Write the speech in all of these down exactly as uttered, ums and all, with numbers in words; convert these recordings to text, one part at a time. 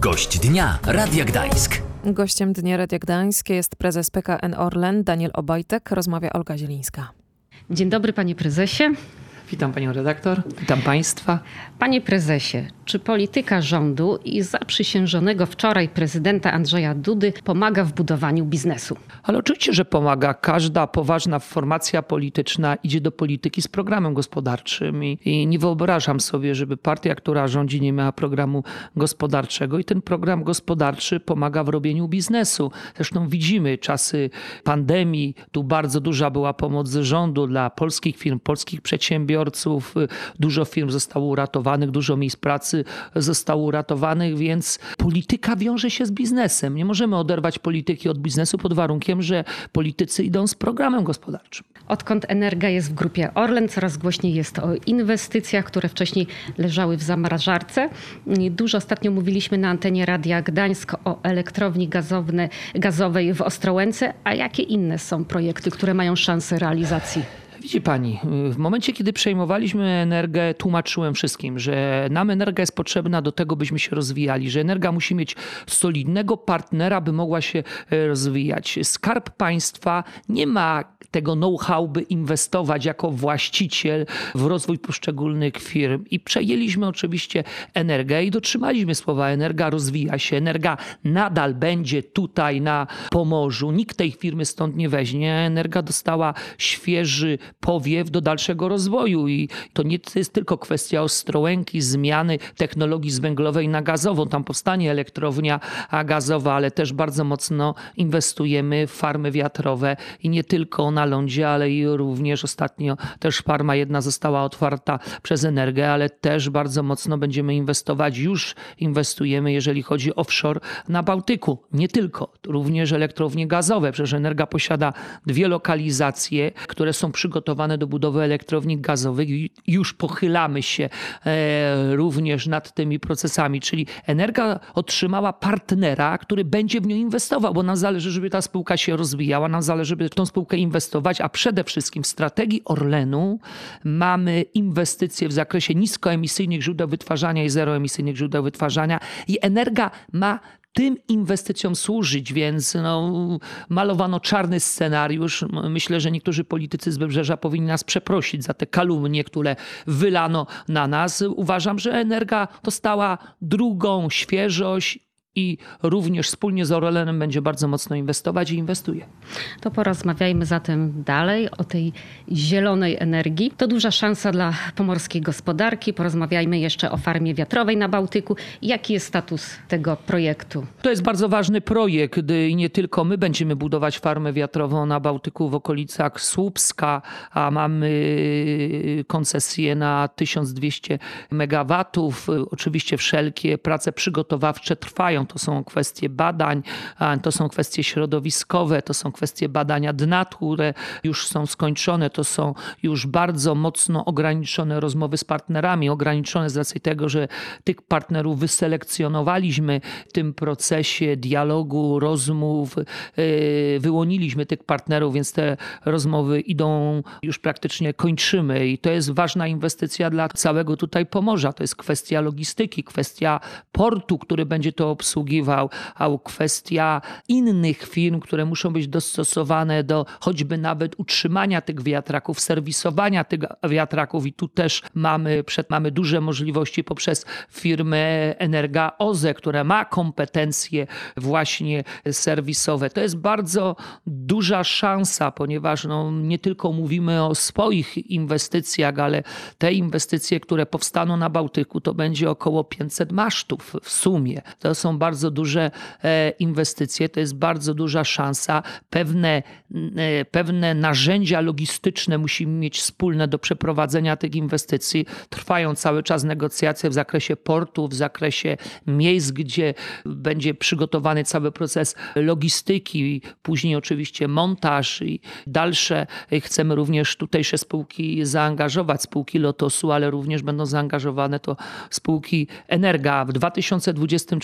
Gość dnia Radia Gdańsk. Gościem Dnia Radia Gdańsk jest prezes P K N Orlen Daniel Obajtek. Rozmawia Olga Zielińska. Dzień dobry, panie prezesie. Witam panią redaktor, witam państwa. Panie prezesie, czy polityka rządu i zaprzysiężonego wczoraj prezydenta Andrzeja Dudy pomaga w budowaniu biznesu? Ale oczywiście, że pomaga. Każda poważna formacja polityczna idzie do polityki z programem gospodarczym i, i nie wyobrażam sobie, żeby partia, która rządzi, nie miała programu gospodarczego i ten program gospodarczy pomaga w robieniu biznesu. Zresztą widzimy czasy pandemii, tu bardzo duża była pomoc z rządu dla polskich firm, polskich przedsiębiorców. Dużo firm zostało uratowanych, dużo miejsc pracy zostało uratowanych, więc polityka wiąże się z biznesem. Nie możemy oderwać polityki od biznesu pod warunkiem, że politycy idą z programem gospodarczym. Odkąd Energa jest w grupie Orlen, coraz głośniej jest o inwestycjach, które wcześniej leżały w zamrażarce. Dużo ostatnio mówiliśmy na antenie Radia Gdańsk o elektrowni gazowne, gazowej w Ostrołęce. A jakie inne są projekty, które mają szansę realizacji? Widzi pani, w momencie, kiedy przejmowaliśmy Energę, tłumaczyłem wszystkim, że nam Energa jest potrzebna do tego, byśmy się rozwijali, że Energa musi mieć solidnego partnera, by mogła się rozwijać. Skarb Państwa nie ma tego know-how, by inwestować jako właściciel w rozwój poszczególnych firm. I przejęliśmy oczywiście Energę i dotrzymaliśmy słowa. Energa rozwija się, Energa nadal będzie tutaj na Pomorzu. Nikt tej firmy stąd nie weźmie. Energa dostała świeży powiew do dalszego rozwoju i to nie jest tylko kwestia Ostrołęki, zmiany technologii z węglowej na gazową. Tam powstanie elektrownia gazowa, ale też bardzo mocno inwestujemy w farmy wiatrowe i nie tylko na lądzie, ale i również ostatnio też farma jedna została otwarta przez Energę, ale też bardzo mocno będziemy inwestować, już inwestujemy, jeżeli chodzi o offshore na Bałtyku. Nie tylko, również elektrownie gazowe. Przecież Energa posiada dwie lokalizacje, które są przygotowane do budowy elektrowni gazowych i już pochylamy się e, również nad tymi procesami. Czyli Energa otrzymała partnera, który będzie w nią inwestował, bo nam zależy, żeby ta spółka się rozwijała, nam zależy, żeby w tą spółkę inwestować, a przede wszystkim w strategii Orlenu mamy inwestycje w zakresie niskoemisyjnych źródeł wytwarzania i zeroemisyjnych źródeł wytwarzania i Energa ma tym inwestycjom służyć, więc no, malowano czarny scenariusz. Myślę, że niektórzy politycy z Wybrzeża powinni nas przeprosić za te kalumnie, które wylano na nas. Uważam, że Energa dostała drugą świeżość i również wspólnie z Orlenem będzie bardzo mocno inwestować i inwestuje. To porozmawiajmy zatem dalej o tej zielonej energii. To duża szansa dla pomorskiej gospodarki. Porozmawiajmy jeszcze o farmie wiatrowej na Bałtyku. Jaki jest status tego projektu? To jest bardzo ważny projekt i nie tylko my będziemy budować farmę wiatrową na Bałtyku w okolicach Słupska, a mamy koncesję na tysiąc dwieście megawatów. Oczywiście wszelkie prace przygotowawcze trwają. To są kwestie badań, to są kwestie środowiskowe, to są kwestie badania dna, które już są skończone. To są już bardzo mocno ograniczone rozmowy z partnerami. Ograniczone z racji tego, że tych partnerów wyselekcjonowaliśmy w tym procesie dialogu, rozmów. Wyłoniliśmy tych partnerów, więc te rozmowy idą, już praktycznie kończymy. I to jest ważna inwestycja dla całego tutaj Pomorza. To jest kwestia logistyki, kwestia portu, który będzie to obsługiwał, a kwestia innych firm, które muszą być dostosowane do choćby nawet utrzymania tych wiatraków, serwisowania tych wiatraków i tu też mamy, przed, mamy duże możliwości poprzez firmę Energa O Z E, która ma kompetencje właśnie serwisowe. To jest bardzo duża szansa, ponieważ no, nie tylko mówimy o swoich inwestycjach, ale te inwestycje, które powstaną na Bałtyku, to będzie około pięćset masztów w sumie. To są bardzo duże inwestycje, to jest bardzo duża szansa. Pewne, pewne narzędzia logistyczne musimy mieć wspólne do przeprowadzenia tych inwestycji. Trwają cały czas negocjacje w zakresie portu, w zakresie miejsc, gdzie będzie przygotowany cały proces logistyki, później oczywiście montaż i dalsze. Chcemy również tutejsze spółki zaangażować, spółki Lotosu, ale również będą zaangażowane to spółki Energa. W dwa tysiące dwudziestym czwartym roku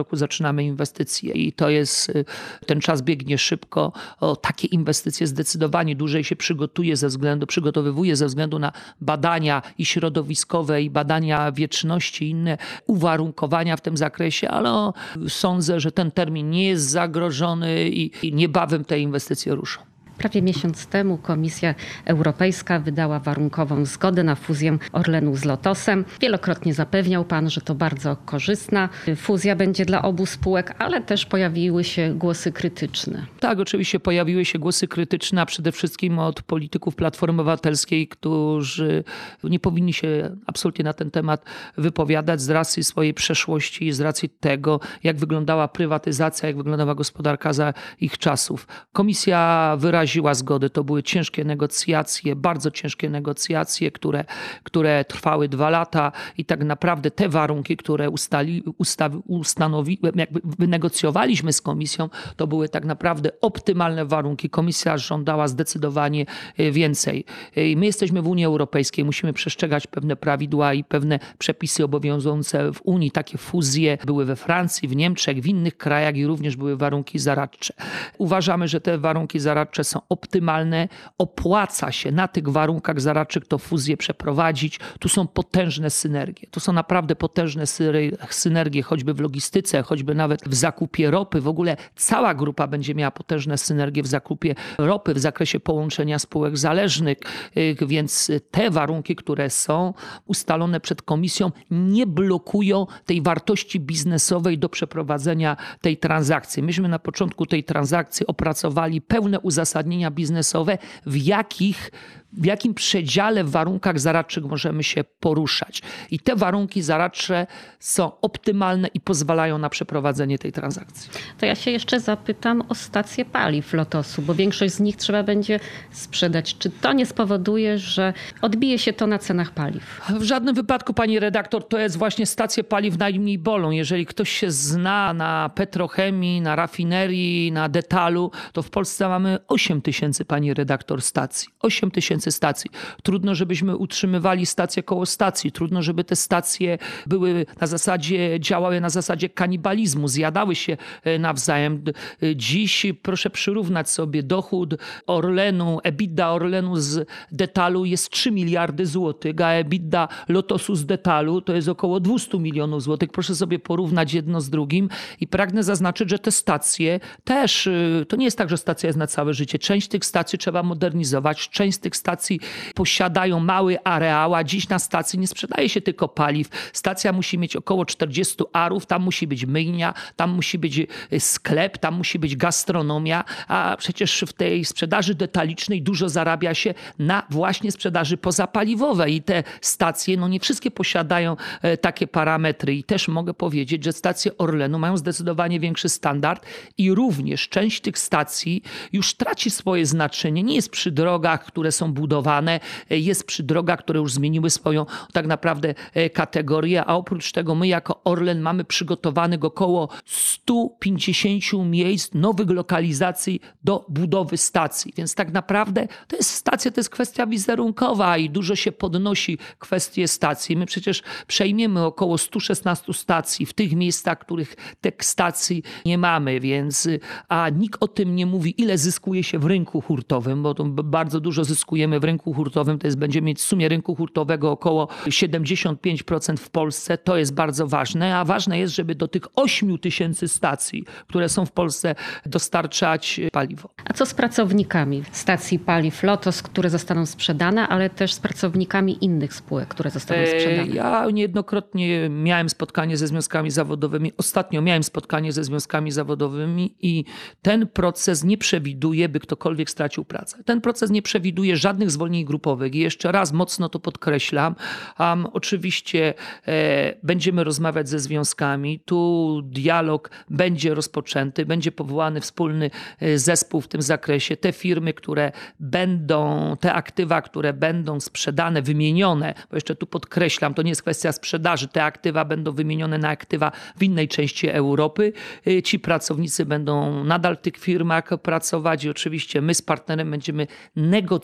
roku zaczynamy inwestycje i to jest, ten czas biegnie szybko. O takie inwestycje zdecydowanie dłużej się przygotuje ze względu, przygotowywuje ze względu na badania i środowiskowe, i badania wieczności, i inne uwarunkowania w tym zakresie, ale sądzę, że ten termin nie jest zagrożony i, i niebawem te inwestycje ruszą. Prawie miesiąc temu Komisja Europejska wydała warunkową zgodę na fuzję Orlenu z Lotosem. Wielokrotnie zapewniał pan, że to bardzo korzystna fuzja będzie dla obu spółek, ale też pojawiły się głosy krytyczne. Tak, oczywiście pojawiły się głosy krytyczne, a przede wszystkim od polityków Platformy Obywatelskiej, którzy nie powinni się absolutnie na ten temat wypowiadać z racji swojej przeszłości i z racji tego, jak wyglądała prywatyzacja, jak wyglądała gospodarka za ich czasów. Komisja wyraziła zgodę. To były ciężkie negocjacje, bardzo ciężkie negocjacje, które, które trwały dwa lata i tak naprawdę te warunki, które ustali, ustawi, ustanowi, jakby wynegocjowaliśmy z komisją, to były tak naprawdę optymalne warunki. Komisja żądała zdecydowanie więcej. I my jesteśmy w Unii Europejskiej, musimy przestrzegać pewne prawidła i pewne przepisy obowiązujące w Unii. Takie fuzje były we Francji, w Niemczech, w innych krajach i również były warunki zaradcze. Uważamy, że te warunki zaradcze są optymalne. Opłaca się na tych warunkach zaradczych to fuzję przeprowadzić. Tu są potężne synergie. Tu są naprawdę potężne synergie, choćby w logistyce, choćby nawet w zakupie ropy. W ogóle cała grupa będzie miała potężne synergie w zakupie ropy, w zakresie połączenia spółek zależnych. Więc te warunki, które są ustalone przed komisją, nie blokują tej wartości biznesowej do przeprowadzenia tej transakcji. Myśmy na początku tej transakcji opracowali pełne uzasadnienia biznesowe, w jakich w jakim przedziale w warunkach zaradczych możemy się poruszać. I te warunki zaradcze są optymalne i pozwalają na przeprowadzenie tej transakcji. To ja się jeszcze zapytam o stacje paliw Lotosu, bo większość z nich trzeba będzie sprzedać. Czy to nie spowoduje, że odbije się to na cenach paliw? W żadnym wypadku, pani redaktor, to jest właśnie stacje paliw najmniej bolą. Jeżeli ktoś się zna na petrochemii, na rafinerii, na detalu, to w Polsce mamy osiem tysięcy, pani redaktor, stacji. osiem tysięcy stacji. Trudno, żebyśmy utrzymywali stacje koło stacji. Trudno, żeby te stacje były na zasadzie, działały na zasadzie kanibalizmu, zjadały się nawzajem. Dziś proszę przyrównać sobie dochód Orlenu, EBITDA Orlenu z detalu jest trzy miliardy złotych, a EBITDA Lotosu z detalu to jest około dwieście milionów złotych. Proszę sobie porównać jedno z drugim i pragnę zaznaczyć, że te stacje też, to nie jest tak, że stacja jest na całe życie. Część tych stacji trzeba modernizować, część z tych stacji posiadają mały areał, a dziś na stacji nie sprzedaje się tylko paliw. Stacja musi mieć około czterdzieści arów, tam musi być myjnia, tam musi być sklep, tam musi być gastronomia, a przecież w tej sprzedaży detalicznej dużo zarabia się na właśnie sprzedaży pozapaliwowej i te stacje, no nie wszystkie posiadają takie parametry i też mogę powiedzieć, że stacje Orlenu mają zdecydowanie większy standard i również część tych stacji już traci swoje znaczenie. Nie jest przy drogach, które są budowane, jest przy drogach, które już zmieniły swoją tak naprawdę kategorię, a oprócz tego my jako Orlen mamy przygotowanych około sto pięćdziesiąt miejsc nowych lokalizacji do budowy stacji. Więc tak naprawdę to jest stacja, to jest kwestia wizerunkowa i dużo się podnosi kwestie stacji. My przecież przejmiemy około sto szesnaście stacji w tych miejscach, których tych stacji nie mamy, więc a nikt o tym nie mówi, ile zyskuje się w rynku hurtowym, bo to bardzo dużo zyskujemy w rynku hurtowym, to jest będziemy mieć w sumie rynku hurtowego około siedemdziesiąt pięć procent w Polsce. To jest bardzo ważne, a ważne jest, żeby do tych ośmiu tysięcy stacji, które są w Polsce, dostarczać paliwo. A co z pracownikami stacji paliw Lotos, które zostaną sprzedane, ale też z pracownikami innych spółek, które zostaną sprzedane? Ja niejednokrotnie miałem spotkanie ze związkami zawodowymi. Ostatnio miałem spotkanie ze związkami zawodowymi i ten proces nie przewiduje, by ktokolwiek stracił pracę. Ten proces nie przewiduje żadnych zwolnień grupowych i jeszcze raz mocno to podkreślam. Um, oczywiście e, będziemy rozmawiać ze związkami. Tu dialog będzie rozpoczęty, będzie powołany wspólny zespół w tym zakresie. Te firmy, które będą, te aktywa, które będą sprzedane, wymienione, bo jeszcze tu podkreślam, to nie jest kwestia sprzedaży, te aktywa będą wymienione na aktywa w innej części Europy. Ci pracownicy będą nadal w tych firmach pracować i oczywiście my z partnerem będziemy negocjować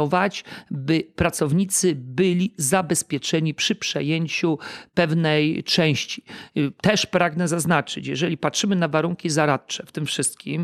inwestować, by pracownicy byli zabezpieczeni przy przejęciu pewnej części. Też pragnę zaznaczyć, jeżeli patrzymy na warunki zaradcze w tym wszystkim,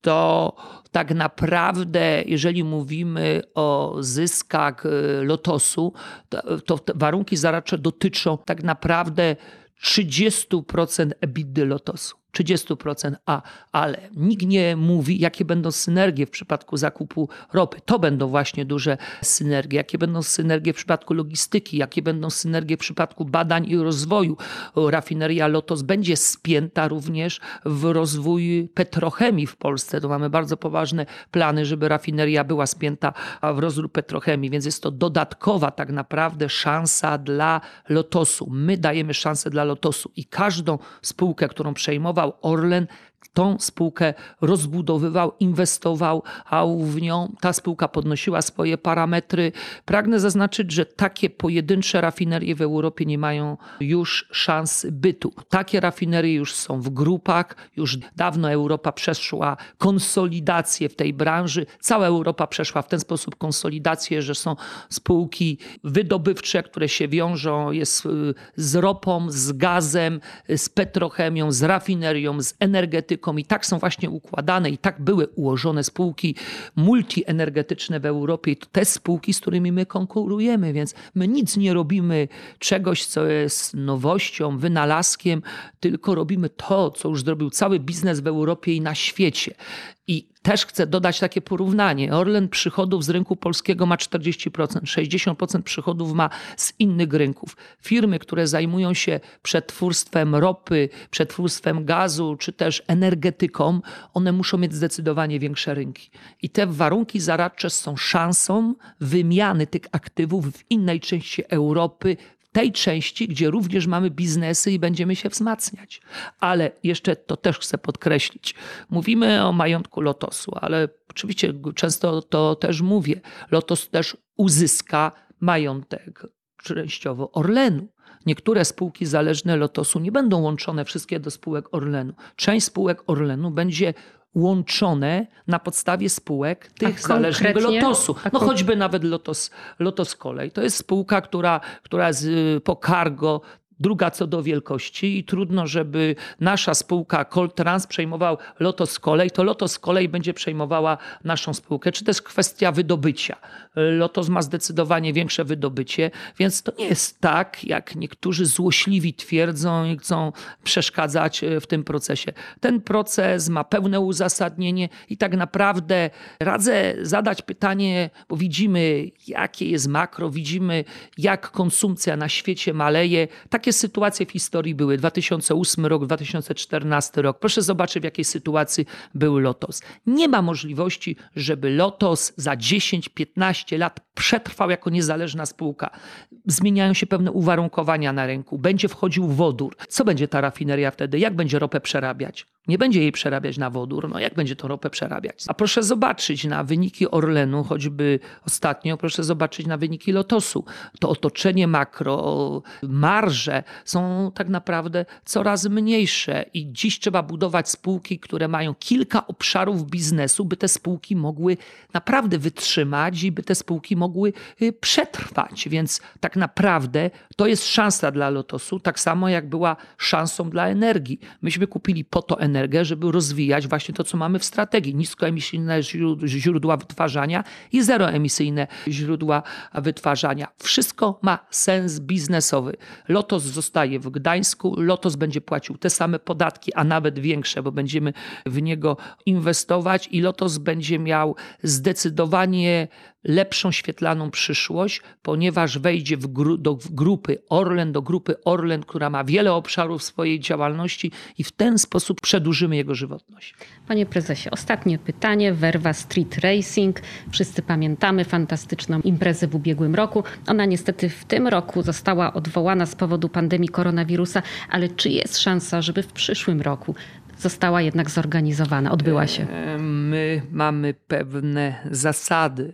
to tak naprawdę, jeżeli mówimy o zyskach Lotosu, to, to te warunki zaradcze dotyczą tak naprawdę trzydzieści procent EBITDA Lotosu. trzydzieści procent, a, ale nikt nie mówi, jakie będą synergie w przypadku zakupu ropy. To będą właśnie duże synergie. Jakie będą synergie w przypadku logistyki, jakie będą synergie w przypadku badań i rozwoju. Rafineria Lotos będzie spięta również w rozwój petrochemii w Polsce. To mamy bardzo poważne plany, żeby rafineria była spięta w rozwój petrochemii, więc jest to dodatkowa tak naprawdę szansa dla Lotosu. My dajemy szansę dla Lotosu i każdą spółkę, którą przejmował Orlen, tą spółkę rozbudowywał, inwestował, a w nią ta spółka podnosiła swoje parametry. Pragnę zaznaczyć, że takie pojedyncze rafinerie w Europie nie mają już szans bytu. Takie rafinerie już są w grupach, już dawno Europa przeszła konsolidację w tej branży. Cała Europa przeszła w ten sposób konsolidację, że są spółki wydobywcze, które się wiążą jest z ropą, z gazem, z petrochemią, z rafinerią, z energetyką. I tak są właśnie układane i tak były ułożone spółki multienergetyczne w Europie. I to te spółki, z którymi my konkurujemy, więc my nic nie robimy czegoś, co jest nowością, wynalazkiem, tylko robimy to, co już zrobił cały biznes w Europie i na świecie. I też chcę dodać takie porównanie. Orlen przychodów z rynku polskiego ma czterdzieści procent, sześćdziesiąt procent przychodów ma z innych rynków. Firmy, które zajmują się przetwórstwem ropy, przetwórstwem gazu, czy też energetyką, one muszą mieć zdecydowanie większe rynki. I te warunki zaradcze są szansą wymiany tych aktywów w innej części Europy, tej części, gdzie również mamy biznesy i będziemy się wzmacniać. Ale jeszcze to też chcę podkreślić. Mówimy o majątku Lotosu, ale oczywiście często to też mówię. Lotos też uzyska majątek częściowo Orlenu. Niektóre spółki zależne Lotosu nie będą łączone wszystkie do spółek Orlenu. Część spółek Orlenu będzie łączone na podstawie spółek tych zależnych Lotosu. No choćby nawet Lotos, Lotos Kolej. To jest spółka, która, która jest po cargo druga co do wielkości i trudno, żeby nasza spółka Coltrans przejmował Lotos Kolej, to Lotos Kolej będzie przejmowała naszą spółkę. Czy to jest kwestia wydobycia? Lotos ma zdecydowanie większe wydobycie, więc to nie jest tak, jak niektórzy złośliwi twierdzą i chcą przeszkadzać w tym procesie. Ten proces ma pełne uzasadnienie i tak naprawdę radzę zadać pytanie, bo widzimy, jakie jest makro, widzimy, jak konsumpcja na świecie maleje. Takie sytuacje w historii były. dwa tysiące ósmy rok, dwa tysiące czternasty rok. Proszę zobaczyć, w jakiej sytuacji był Lotos. Nie ma możliwości, żeby Lotos za dziesięć piętnaście lat przetrwał jako niezależna spółka. Zmieniają się pewne uwarunkowania na rynku. Będzie wchodził wodór. Co będzie ta rafineria wtedy? Jak będzie ropę przerabiać? Nie będzie jej przerabiać na wodór. No jak będzie tą ropę przerabiać? A proszę zobaczyć na wyniki Orlenu, choćby ostatnio, proszę zobaczyć na wyniki Lotosu. To otoczenie makro, marże są tak naprawdę coraz mniejsze i dziś trzeba budować spółki, które mają kilka obszarów biznesu, by te spółki mogły naprawdę wytrzymać i by te spółki mogły przetrwać. Więc tak naprawdę to jest szansa dla Lotosu, tak samo jak była szansą dla energii. Myśmy kupili po to energię, żeby rozwijać właśnie to, co mamy w strategii. Niskoemisyjne źródła wytwarzania i zeroemisyjne źródła wytwarzania. Wszystko ma sens biznesowy. Lotos zostaje w Gdańsku, Lotos będzie płacił te same podatki, a nawet większe, bo będziemy w niego inwestować i Lotos będzie miał zdecydowanie lepszą świetlaną przyszłość, ponieważ wejdzie w gru, do grupy Orlen, do grupy Orlen, która ma wiele obszarów swojej działalności i w ten sposób przedłużymy jego żywotność. Panie prezesie, ostatnie pytanie. Verva Street Racing. Wszyscy pamiętamy fantastyczną imprezę w ubiegłym roku. Ona niestety w tym roku została odwołana z powodu pandemii koronawirusa, ale czy jest szansa, żeby w przyszłym roku została jednak zorganizowana, odbyła się? My mamy pewne zasady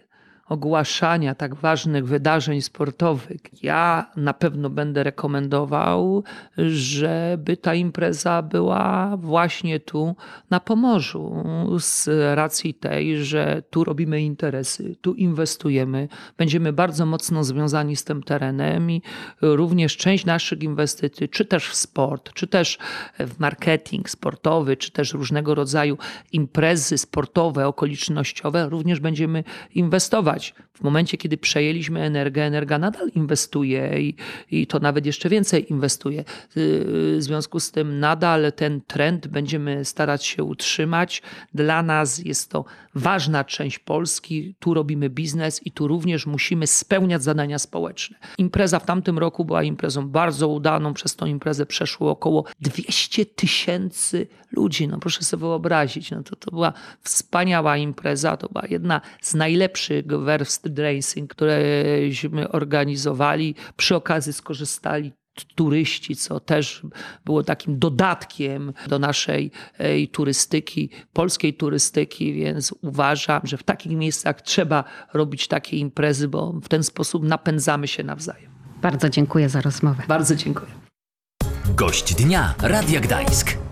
ogłaszania tak ważnych wydarzeń sportowych, ja na pewno będę rekomendował, żeby ta impreza była właśnie tu na Pomorzu. Z racji tej, że tu robimy interesy, tu inwestujemy, będziemy bardzo mocno związani z tym terenem i również część naszych inwestycji, czy też w sport, czy też w marketing sportowy, czy też różnego rodzaju imprezy sportowe, okolicznościowe, również będziemy inwestować. W momencie, kiedy przejęliśmy Energę, Energa nadal inwestuje i, i to nawet jeszcze więcej inwestuje. W związku z tym nadal ten trend będziemy starać się utrzymać. Dla nas jest to ważna część Polski. Tu robimy biznes i tu również musimy spełniać zadania społeczne. Impreza w tamtym roku była imprezą bardzo udaną. Przez tą imprezę przeszło około dwieście tysięcy ludzi. No proszę sobie wyobrazić, no to, to była wspaniała impreza. To była jedna z najlepszych werw racing, któreśmy organizowali. Przy okazji skorzystali turyści, co też było takim dodatkiem do naszej turystyki, polskiej turystyki, więc uważam, że w takich miejscach trzeba robić takie imprezy, bo w ten sposób napędzamy się nawzajem. Bardzo dziękuję za rozmowę. Bardzo dziękuję. Gość dnia Radia Gdańsk.